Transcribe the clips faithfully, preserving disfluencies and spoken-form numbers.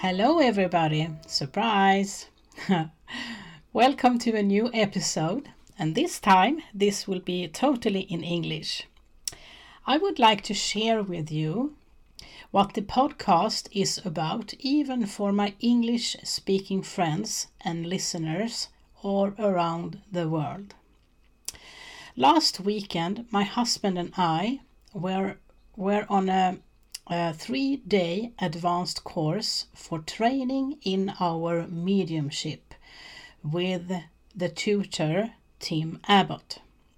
Hello, everybody! Surprise! Welcome to a new episode, and this time this will be totally in English. I would like to share with you what the podcast is about, even for my English speaking friends and listeners all around the world. Last weekend, my husband and I were, were on a a three-day advanced course for training in our mediumship with the tutor Tim Abbott.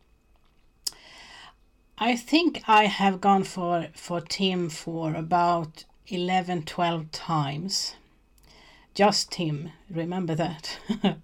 I think I have gone for, for Tim for about eleven, twelve times. Just Tim, remember that.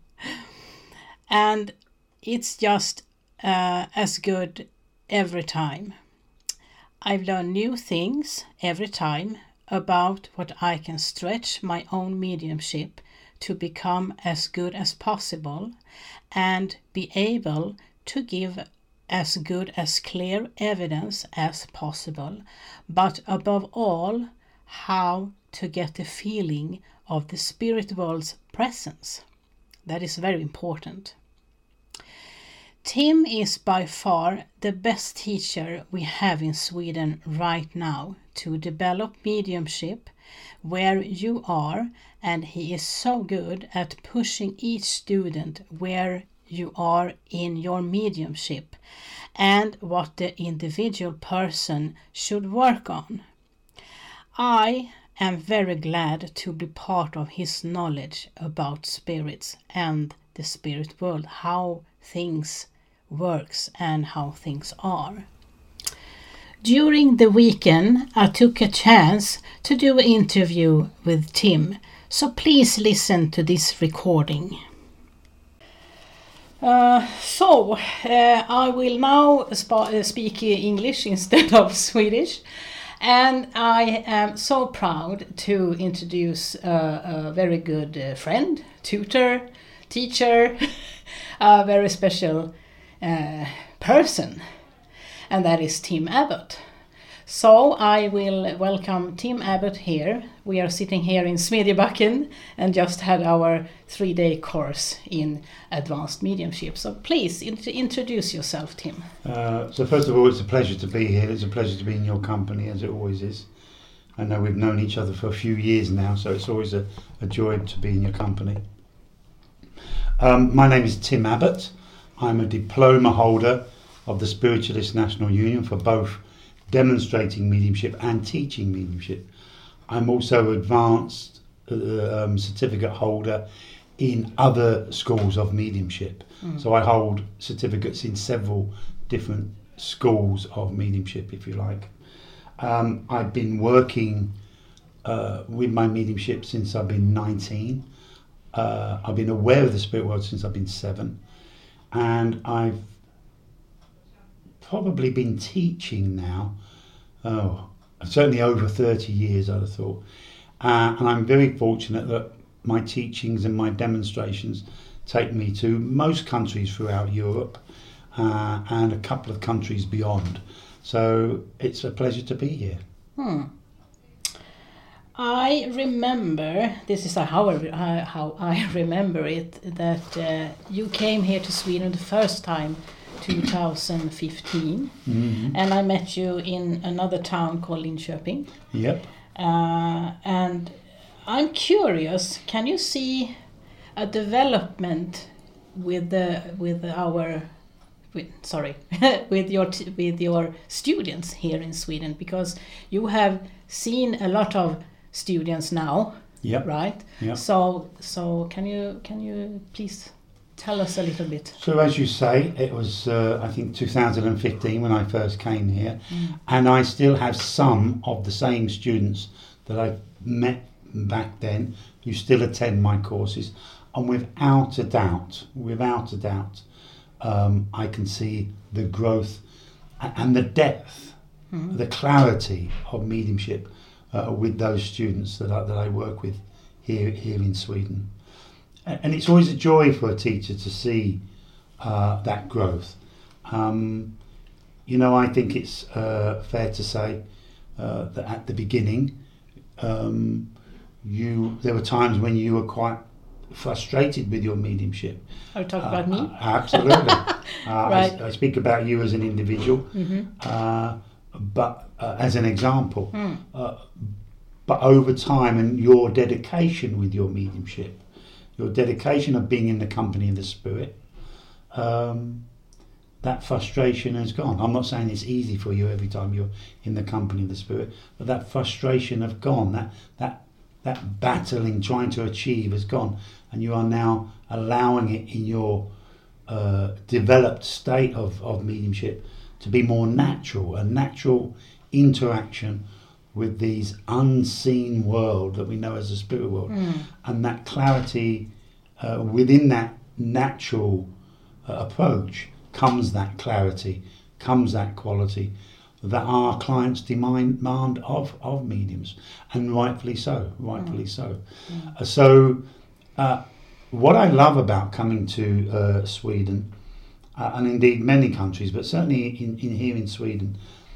And it's just uh, as good every time. I've learned new things every time about what I can stretch my own mediumship to become as good as possible and be able to give as good as clear evidence as possible, but above all, how to get the feeling of the spirit world's presence. That is very important. Tim is by far the best teacher we have in Sweden right now to develop mediumship where you are, and he is so good at pushing each student where you are in your mediumship and what the individual person should work on. I am very glad to be part of his knowledge about spirits and the spirit world, how things works and how things are. During the weekend, I took a chance to do an interview with Tim, so please listen to this recording. Uh, so, uh, I will now sp- speak English instead of Swedish, and I am so proud to introduce uh, a very good uh, friend, tutor, teacher, a very special Uh, person, and that is Tim Abbott. So I will welcome Tim Abbott here. We are sitting here in Smedjebacken and just had our three-day course in advanced mediumship. So please int- introduce yourself, Tim. Uh, so first of all, it's a pleasure to be here. It's a pleasure to be in your company, as it always is. I know we've known each other for a few years now, so it's always a, a joy to be in your company. Um, my name is Tim Abbott. I'm a diploma holder of the Spiritualist National Union for both demonstrating mediumship and teaching mediumship. I'm also advanced uh, um, certificate holder in other schools of mediumship. Mm. So I hold certificates in several different schools of mediumship, if you like. Um, I've been working uh, with my mediumship since I've been nineteen. Uh, I've been aware of the spirit world since I've been seven. And I've probably been teaching now, oh, certainly over thirty years, I'd have thought. Uh, and I'm very fortunate that my teachings and my demonstrations take me to most countries throughout Europe uh, and a couple of countries beyond. So it's a pleasure to be here. Hmm. I remember, this is how I, how I remember it, that uh, you came here to Sweden the first time, two thousand fifteen, mm-hmm. and I met you in another town called Linköping. Yep. Uh, and I'm curious, can you see a development with the with our with, sorry with your t- with your students here in Sweden, because you have seen a lot of students now, yep. right? Yep. So, so can you can you please tell us a little bit? So, as you say, it was uh, I think two thousand fifteen when I first came here, mm. and I still have some of the same students that I met back then who still attend my courses, and without a doubt, without a doubt, um, I can see the growth and the depth, mm. the clarity of mediumship. Uh, with those students that I, that I work with here here in Sweden. And it's always a joy for a teacher to see uh, that growth. Um, you know, I think it's uh, fair to say uh, that at the beginning, um, you there were times when you were quite frustrated with your mediumship. Are you talking Uh, about me? uh, absolutely. uh, Right. I, I speak about you as an individual, Mm-hmm. uh, but uh, as an example. Mm. Uh, but over time, and your dedication with your mediumship, your dedication of being in the company of the spirit, um, that frustration has gone. I'm not saying it's easy for you every time you're in the company of the spirit, but that frustration has gone. That that that battling, trying to achieve, has gone, and you are now allowing it in your uh, developed state of, of mediumship to be more natural, a natural interaction with these unseen world that we know as the spirit world, Mm. and that clarity uh, within that natural uh, approach comes that clarity, comes that quality that our clients demand, demand of, of mediums, and rightfully so, rightfully so. Mm. Uh, so uh, what I love about coming to uh, Sweden, uh, and indeed many countries, but certainly in, in here in Sweden,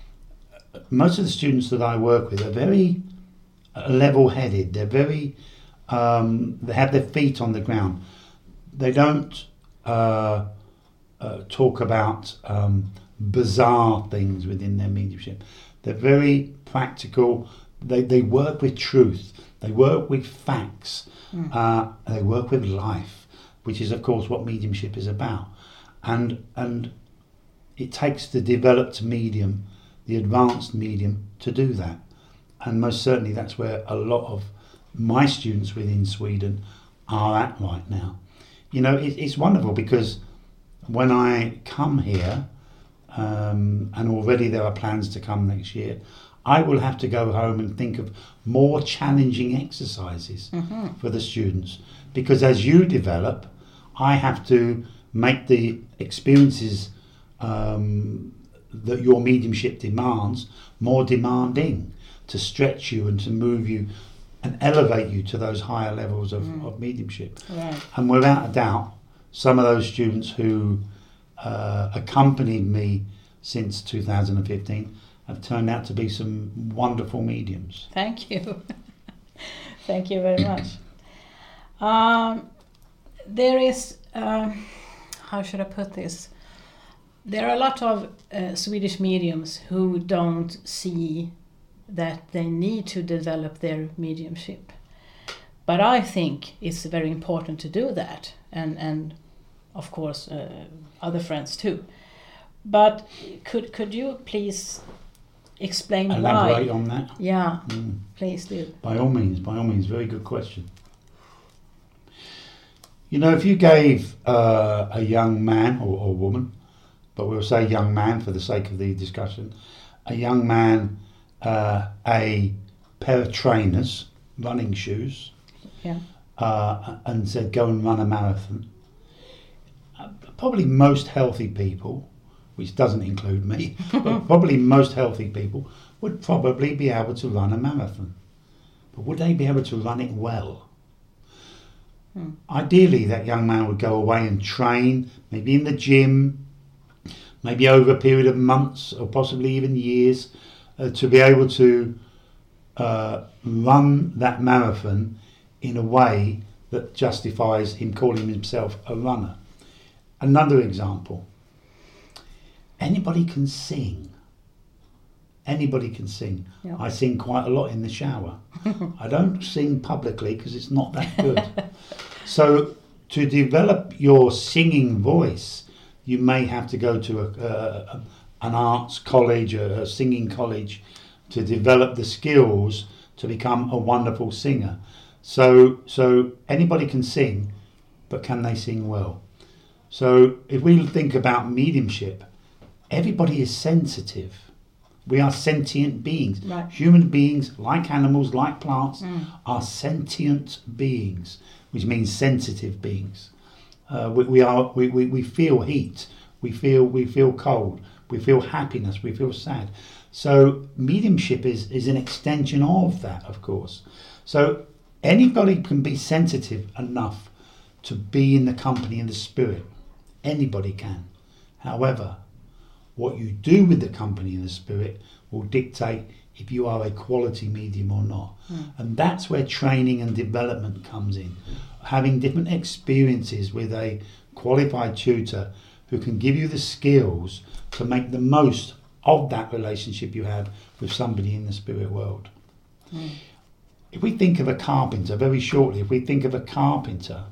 most of the students that I work with are very uh, level-headed. They're very, um, they have their feet on the ground. They don't uh, uh, talk about um, bizarre things within their mediumship. They're very practical. They, they work with truth. They work with facts. Mm. Uh, they work with life, which is, of course, what mediumship is about. And and it takes the developed medium, the advanced medium, to do that. And most certainly that's where a lot of my students within Sweden are at right now. You know, it, it's wonderful because when I come here, um, and already there are plans to come next year, I will have to go home and think of more challenging exercises Mm-hmm. for the students. Because as you develop, I have to make the experiences um, that your mediumship demands more demanding, to stretch you and to move you and elevate you to those higher levels of, Mm. of mediumship. Right. And without a doubt, some of those students who uh, accompanied me since two thousand fifteen have turned out to be some wonderful mediums. Thank you. Thank you very much. Um, there is, um, how should I put this? There are a lot of uh, Swedish mediums who don't see that they need to develop their mediumship. But I think it's very important to do that, and, and of course uh, other friends too. But could could you please explain Elaborate why? on that. Yeah, Mm. please do. By all means, by all means, very good question. You know, if you gave uh, a young man or, or woman, but we'll say young man for the sake of the discussion, a young man uh, a pair of trainers, running shoes, Yeah. uh, and said go and run a marathon, uh, probably most healthy people, which doesn't include me, but probably most healthy people would probably be able to run a marathon. But would they be able to run it well? Hmm. Ideally, that young man would go away and train, maybe in the gym, maybe over a period of months or possibly even years, uh, to be able to uh, run that marathon in a way that justifies him calling himself a runner. Another example, anybody can sing. Anybody can sing. Yeah. I sing quite a lot in the shower. I don't sing publicly because it's not that good. So to develop your singing voice, you may have to go to a, a, an arts college, a, a singing college, to develop the skills to become a wonderful singer. So, so anybody can sing, but can they sing well? So if we think about mediumship, everybody is sensitive. We are sentient beings. Right. Human beings, like animals, like plants, Mm. are sentient beings, which means sensitive beings. Uh, we, we are. We, we, we feel heat. We feel we feel cold. We feel happiness. We feel sad. So mediumship is is an extension of that, of course. So anybody can be sensitive enough to be in the company of the spirit. Anybody can. However, what you do with the company and the spirit will dictate if you are a quality medium or not. Mm. And that's where training and development comes in. Having different experiences with a qualified tutor who can give you the skills to make the most of that relationship you have with somebody in the spirit world. Mm. If we think of a carpenter, very shortly, if we think of a carpenter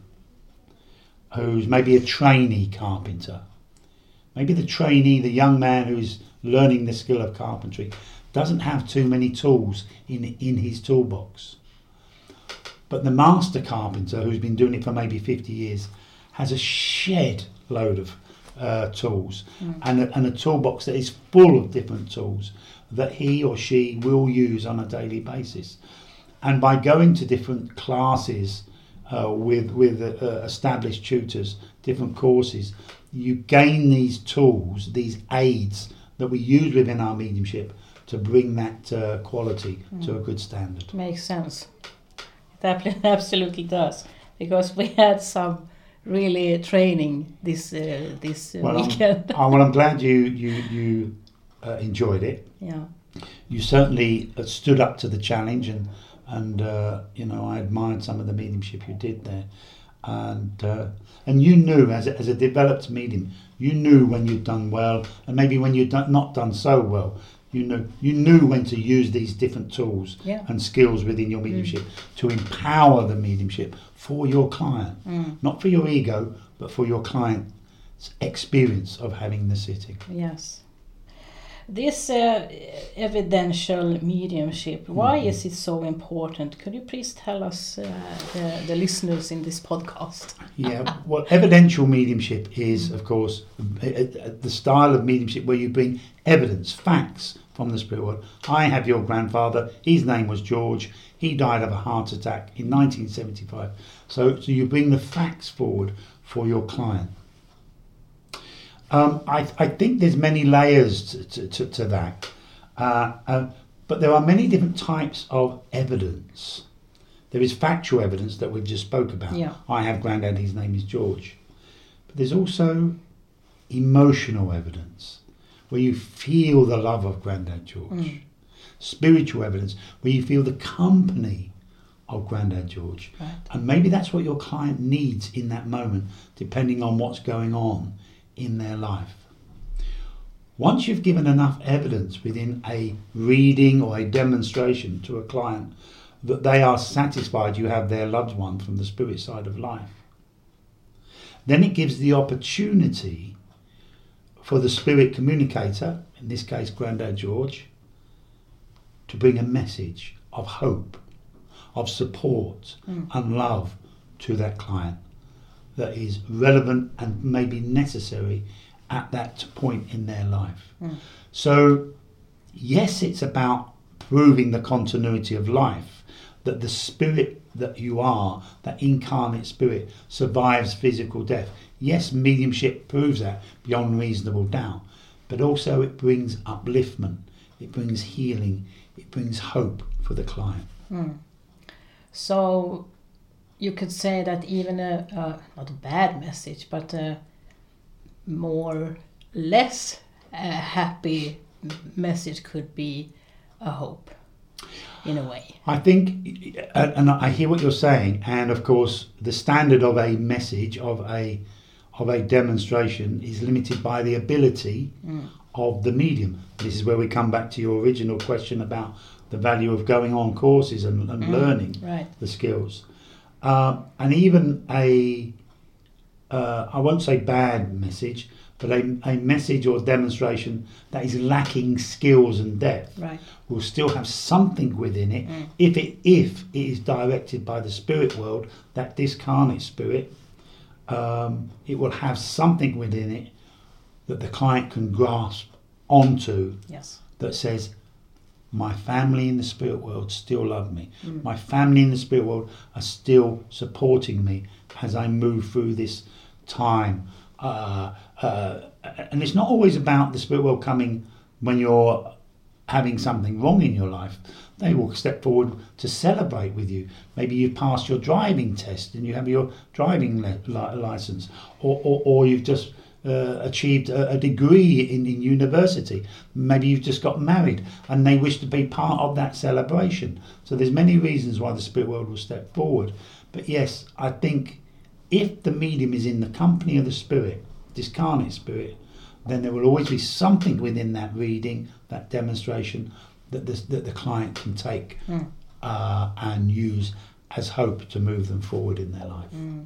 who's maybe a trainee carpenter, maybe the trainee, the young man who's learning the skill of carpentry, doesn't have too many tools in, in his toolbox. But the master carpenter, who's been doing it for maybe fifty years, has a shed load of uh, tools mm. and, a, and a toolbox that is full of different tools that he or she will use on a daily basis. And by going to different classes uh, with, with uh, established tutors, different courses, you gain these tools, these aids that we use within our mediumship to bring that uh, quality mm. to a good standard. Makes sense. It absolutely does, because we had some really training this uh, this uh, well, weekend. I'm, well, I'm glad you you you uh, enjoyed it. Yeah. You certainly uh, stood up to the challenge, and and uh, you know, I admired some of the mediumship you did there, and uh, and you knew as a, as a developed medium, you knew when you'd done well, and maybe when you'd done, not done so well. You know, you knew when to use these different tools yeah. and skills within your mediumship mm. to empower the mediumship for your client, mm. not for your ego, but for your client's experience of having the sitting. Yes. This uh, evidential mediumship, why mm-hmm. is it so important? Could you please tell us, uh, the, the listeners in this podcast? Yeah, well, evidential mediumship is, of course, the style of mediumship where you bring evidence, facts from the spirit world. I have your grandfather, his name was George, he died of a heart attack in nineteen seventy-five. So, so you bring the facts forward for your client. Um, I, I think there's many layers to, to, to that, uh, uh, but there are many different types of evidence. There is factual evidence that we've just spoke about. Yeah. I have granddad, his name is George. But there's also emotional evidence, where you feel the love of granddad George. Mm. Spiritual evidence, where you feel the company of granddad George. Right. And maybe that's what your client needs in that moment, depending on what's going on in their life. Once you've given enough evidence within a reading or a demonstration to a client that they are satisfied you have their loved one from the spirit side of life, then it gives the opportunity for the spirit communicator, in this case granddad George, to bring a message of hope, of support mm. and love to that client that is relevant and maybe necessary at that point in their life. Mm. So yes, it's about proving the continuity of life, that the spirit that you are, that incarnate spirit, survives physical death. Yes, mediumship proves that beyond reasonable doubt, but also it brings upliftment, it brings healing, it brings hope for the client. Mm. So you could say that even a, a not a bad message, but a more less uh, happy message could be a hope, in a way. I think, and I hear what you're saying, and of course the standard of a message, of a of a demonstration, is limited by the ability mm. of the medium. This is where we come back to your original question about the value of going on courses and, and mm. learning right. the skills. Uh, and even a, uh, I won't say bad message, but a, a message or demonstration that is lacking skills and depth right. will still have something within it mm. if it if it is directed by the spirit world, that discarnate spirit. Um, it will have something within it that the client can grasp onto. Yes. That says, my family in the spirit world still love me. Mm. My family in the spirit world are still supporting me as I move through this time. Uh, uh, and it's not always about the spirit world coming when you're having something wrong in your life. They will step forward to celebrate with you. Maybe you've passed your driving test and you have your driving li- li- license, or, or, or you've just uh, achieved a, a degree in, in university. Maybe you've just got married and they wish to be part of that celebration. So there's many reasons why the spirit world will step forward. But yes, I think if the medium is in the company of the spirit, discarnate spirit, then there will always be something within that reading, that demonstration, that the, that the client can take mm. uh, and use as hope to move them forward in their life. Mm.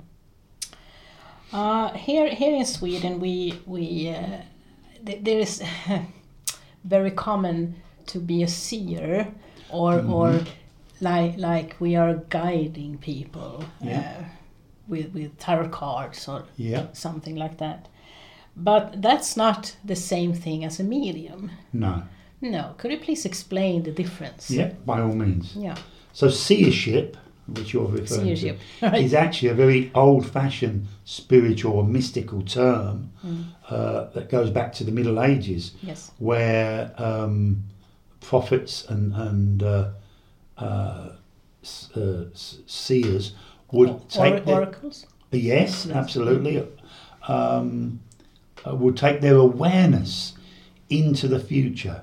Uh, here, here in Sweden, we we uh, th- there is very common to be a seer, or mm-hmm. or like like we are guiding people yeah. uh, with with tarot cards or yeah. something like that. But that's not the same thing as a medium. No. No. Could you please explain the difference? Yeah, by all means. Yeah. So seership, which you're referring seership. to, Right. is actually a very old-fashioned spiritual or mystical term mm. uh, that goes back to the Middle Ages, yes. where um, prophets and, and uh, uh, uh, seers would or, take or, their, oracles. Yes, yes. absolutely. Um, uh, would take their awareness into the future.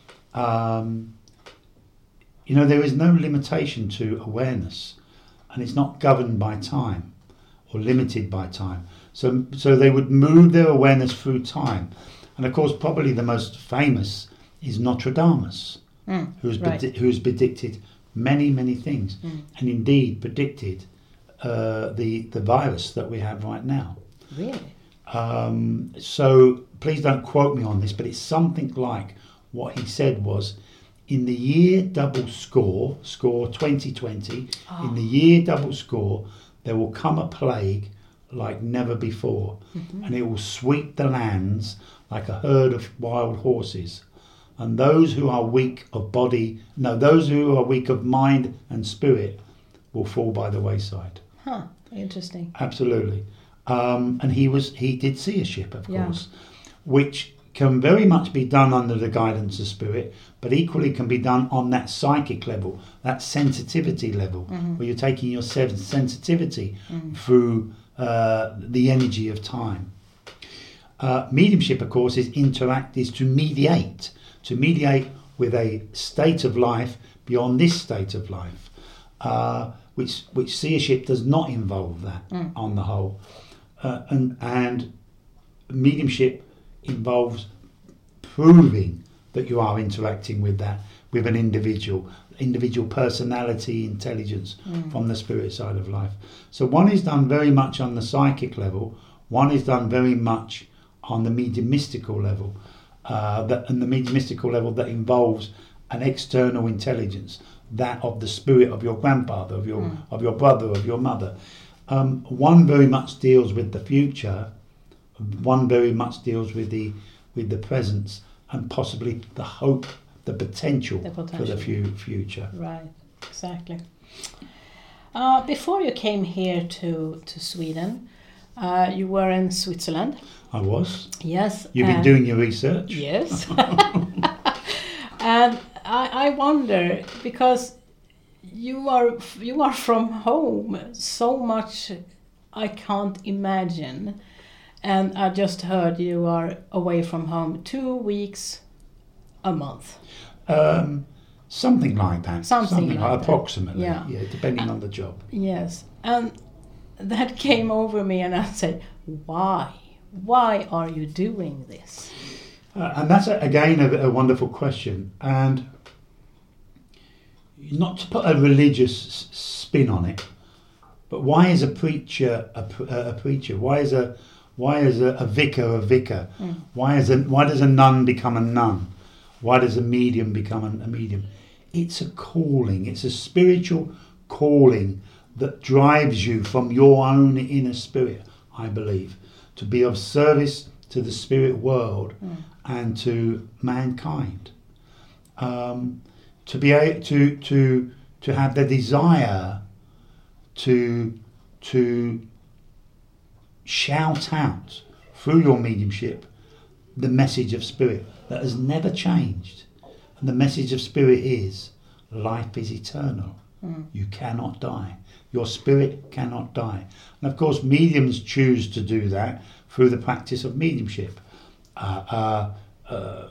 Um, you know, there is no limitation to awareness, and it's not governed by time or limited by time. So, so they would move their awareness through time. And of course, probably the most famous is Nostradamus, mm, who's right. predi- who's predicted many, many things, mm. and indeed predicted uh, the the virus that we have right now. Really? Um, so please don't quote me on this, but it's something like what he said was, in the year double score, score twenty twenty, oh. in the year double score, there will come a plague like never before, mm-hmm. and it will sweep the lands like a herd of wild horses. And those who are weak of body, no, those who are weak of mind and spirit will fall by the wayside. Huh, interesting. Absolutely. Um, and he was he did seership, of yeah. course, which can very much be done under the guidance of spirit, but equally can be done on that psychic level, that sensitivity level, mm-hmm. where you're taking your sensitivity mm. through uh, the energy of time. Uh, mediumship, of course, is interact is to mediate, to mediate with a state of life beyond this state of life, uh, which which seership does not involve that mm. on the whole. Uh, and and mediumship involves proving that you are interacting with that, with an individual, individual personality, intelligence mm. from the spirit side of life. So one is done very much on the psychic level, one is done very much on the mediumistical level, uh, that, and the mediumistical level that involves an external intelligence, that of the spirit of your grandfather, of your, mm. of your brother, of your mother. Um, one very much deals with the future, one very much deals with the with the presence and possibly the hope, the potential, the potential. for the fu- future. Right, exactly. Uh, before you came here to, to Sweden, uh, you were in Switzerland. I was. Yes. You've been doing your research. Yes. And I, I wonder, because you are you are from home so much, I can't imagine. And I just heard you are away from home two weeks a month. Um, something like that. Something, something like, like that. Approximately. Yeah. yeah, depending uh, on the job. Yes. And that came over me and I said, why? Why are you doing this? Uh, and that's, a, again, a, a wonderful question. And not to put a religious s- spin on it, but why is a preacher a, a preacher? Why is a why is a, a vicar a vicar? Mm. Why is a why does a nun become a nun? Why does a medium become a, a medium? It's a calling. It's a spiritual calling that drives you from your own inner spirit, I believe, to be of service to the spirit world mm. and to mankind. Um, to be able to to to have the desire to to shout out through your mediumship the message of spirit that has never changed. And the message of spirit is life is eternal. Mm. You cannot die. Your spirit cannot die. And of course, mediums choose to do that through the practice of mediumship. Uh, uh, uh,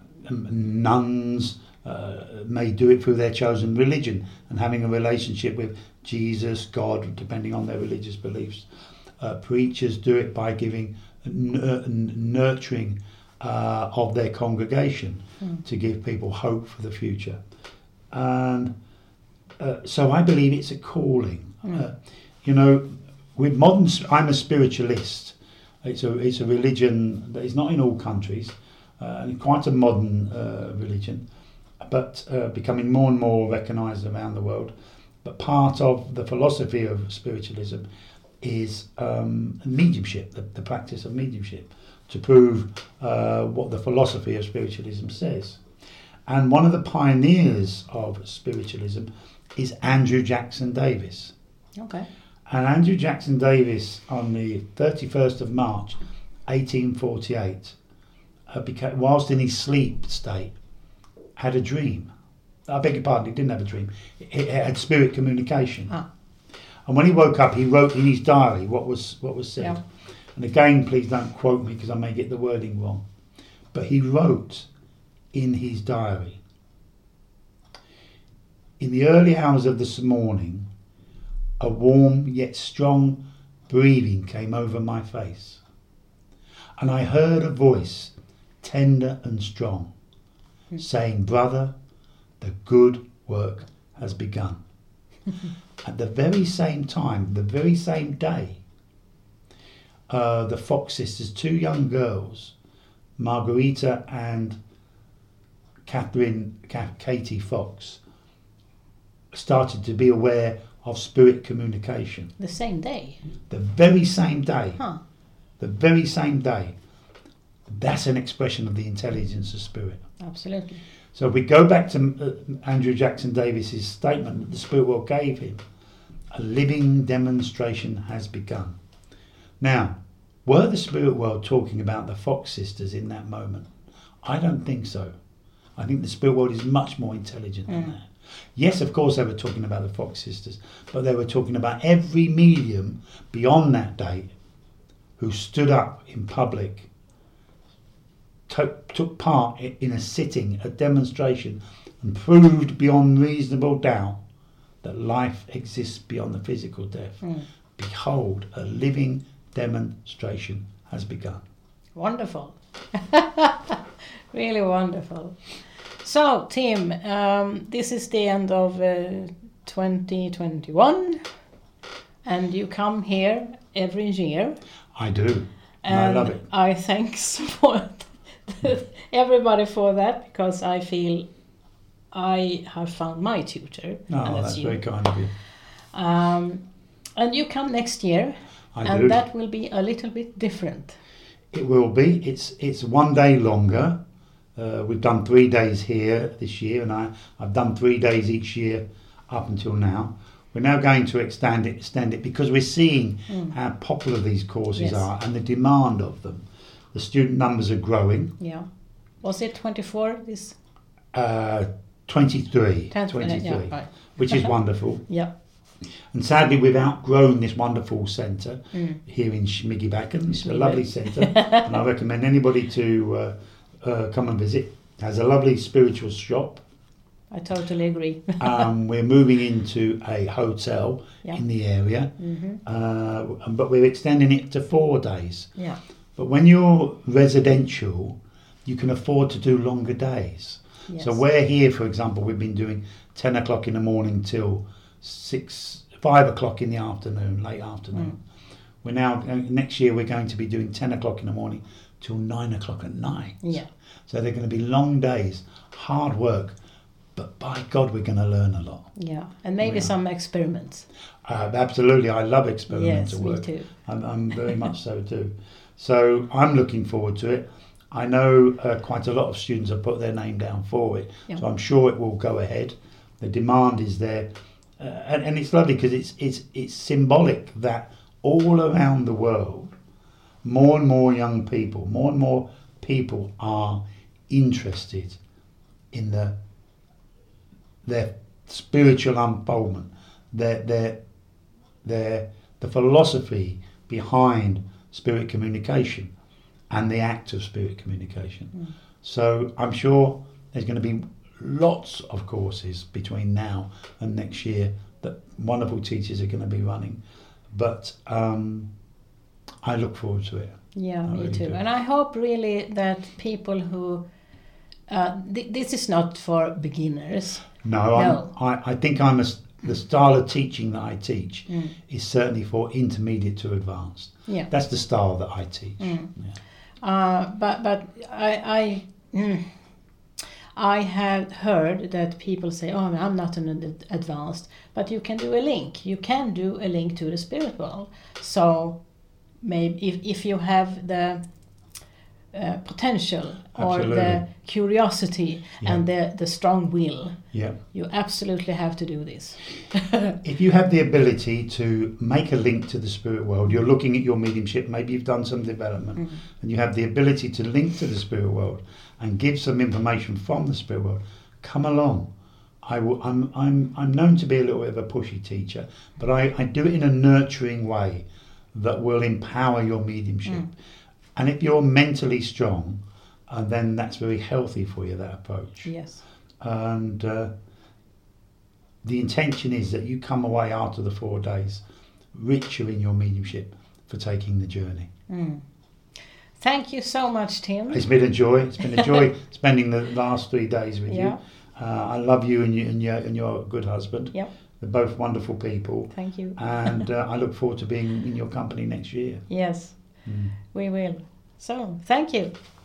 nuns uh, may do it through their chosen religion and having a relationship with Jesus, God, depending on their religious beliefs. Uh, preachers do it by giving n- nurturing uh, of their congregation mm. to give people hope for the future. And uh, so I believe it's a calling. Mm. Uh, you know, with modern, I'm a spiritualist. It's a it's a religion that is not in all countries, uh, and quite a modern uh, religion, but uh, becoming more and more recognised around the world. But part of the philosophy of spiritualism is um, mediumship, the, the practice of mediumship, to prove uh, what the philosophy of spiritualism says. And one of the pioneers of spiritualism is Andrew Jackson Davis. Okay. And Andrew Jackson Davis, on the thirty-first of March, eighteen forty-eight, uh, became, whilst in his sleep state, had a dream. I beg your pardon, he didn't have a dream. He had spirit communication. Ah. And when he woke up, he wrote in his diary what was what was said. Yeah. And again, please don't quote me because I may get the wording wrong. But he wrote in his diary, "In the early hours of this morning, a warm yet strong breathing came over my face, and I heard a voice, tender and strong, mm. saying, 'Brother, the good work has begun.' At the very same time, the very same day, uh, the Fox sisters, two young girls, Margarita and Catherine, Katie Fox, started to be aware of spirit communication. The same day? The very same day. Huh. The very same day. That's an expression of the intelligence of spirit. Absolutely. So if we go back to uh, Andrew Jackson Davis's statement that the spirit world gave him, a living demonstration has begun. Now, were the spirit world talking about the Fox sisters in that moment? I don't think so. I think the spirit world is much more intelligent mm. than that. Yes, of course they were talking about the Fox sisters, but they were talking about every medium beyond that date who stood up in public, to- took part in a sitting, a demonstration, and proved beyond reasonable doubt that life exists beyond the physical death. Mm. Behold, a living demonstration has begun. Wonderful. Really wonderful. So, Tim, um, this is the end of uh, twenty twenty-one, and you come here every year. I do, and, and I love it. I thanks for everybody for that, because I feel I have found my tutor. No, and that's, that's you. very kind of you. Um, and you come next year, I and do. that will be a little bit different. It will be. It's it's one day longer. Uh, we've done three days here this year, and I, I've done three days each year up until now. We're now going to extend it, extend it because we're seeing mm. how popular these courses yes. are and the demand of them. The student numbers are growing. Yeah. Was it twenty-four this? Uh, twenty-three. Tenth, twenty-three, yeah, right. which is wonderful. Yeah. And sadly, we've outgrown this wonderful centre mm. here in Smyggebacken. It's a lovely centre, and I recommend anybody to uh, uh, come and visit. It has a lovely spiritual shop. I totally agree. um, we're moving into a hotel yeah. in the area, mm-hmm. uh, but we're extending it to four days. Yeah. But when you're residential, you can afford to do longer days. Yes. So we're here, for example, we've been doing ten o'clock in the morning till six, five o'clock in the afternoon, late afternoon. Mm. We're now, next year we're going to be doing ten o'clock in the morning till nine o'clock at night. Yeah. So they're going to be long days, hard work, but by God, we're going to learn a lot. Yeah, and maybe yeah. some experiments. Uh, absolutely, I love experimental yes, work. Me too. I'm, I'm very much so too. So I'm looking forward to it. I know uh, quite a lot of students have put their name down for it, yeah. so I'm sure it will go ahead. The demand is there, uh, and, and it's lovely because it's it's it's symbolic that all around the world, more and more young people, more and more people are interested in the their spiritual unfoldment, their their their the philosophy behind spirit communication and the act of spirit communication. Mm. So I'm sure there's going to be lots of courses between now and next year that wonderful teachers are going to be running. But um, I look forward to it. Yeah, I me really too. do. And I hope really that people who uh, th- this is not for beginners. No, I'm, No. I, I think I'm a, s- the style of teaching that I teach Mm. is certainly for intermediate to advanced. Yeah. That's the style that I teach. Mm. Yeah. Uh, but but I I, mm, I have heard that people say, "Oh, I'm not an ad- advanced," but you can do a link. You can do a link to the spirit world. So maybe if if you have the uh, potential or Absolutely. the curiosity Yeah. and the the strong will, Yeah. you absolutely have to do this. If you have the ability to make a link to the spirit world, you're looking at your mediumship, maybe you've done some development, Mm. and you have the ability to link to the spirit world and give some information from the spirit world, come along. I will, I'm, I'm, I'm known to be a little bit of a pushy teacher, but I, I do it in a nurturing way that will empower your mediumship. Mm. And if you're mentally strong, uh, then that's very healthy for you, that approach. Yes. And uh, the intention is that you come away after the four days richer in your mediumship for taking the journey. Mm. Thank you so much, Tim. It's been a joy. It's been a joy spending the last three days with Yeah. you. Uh, I love you and, you and your and your good husband. Yep. They're both wonderful people, Thank you. and uh, I look forward to being in your company next year. Yes, Mm. we will. So, thank you.